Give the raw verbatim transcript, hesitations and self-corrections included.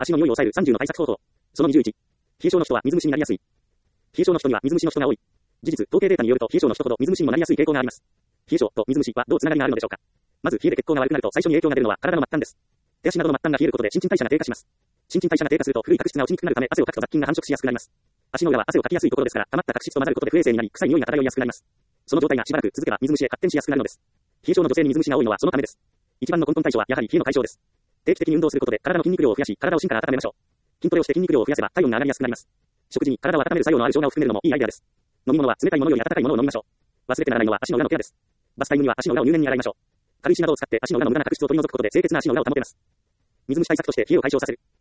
足の匂いを抑えるさんじゅうの対策方法。そのにじゅういち。冷え性の人は水虫になりやすい。冷え性の人には水虫の人が多い。事実、統計データによると冷え性の人ほど水虫にもなりやすい傾向があります。冷え性と水虫はどうつながりがあるのでしょうか。まず冷えで血行が悪くなると最初に影響が出るのは体の末端です。手足などの末端が冷えることで新陳代謝が低下します。新陳代謝が低下すると古い角質が落ちにくくなるため汗をかくと雑菌が繁殖しやすくなります。足の裏は汗をかきやすいところですから溜まった角質と混ざることで不衛生になり臭い匂いが漂いやすくなります。その状態がしばらく続けば水虫へ発展しやすくなるのです。冷え性の女性に水虫が多いのはそのためです。一番の根本対処はやはり冷えの解消です。定期的に運動することで体の筋肉量を増やし体を芯から温めましょう。筋トレをして筋肉量を増やせば体温が上がりやすくなります。食事に体を温める作用のある生姜を含めるのもいいアイデアです。飲み物は冷たいものより温かいものを飲みましょう。忘れてならないのは足の裏のケアです。バスタイムには足の裏を入念に洗いましょう。軽石などを使って足の裏の無駄な角質を取り除くことで清潔な足の裏を保てます。水虫対策として冷えを解消させる。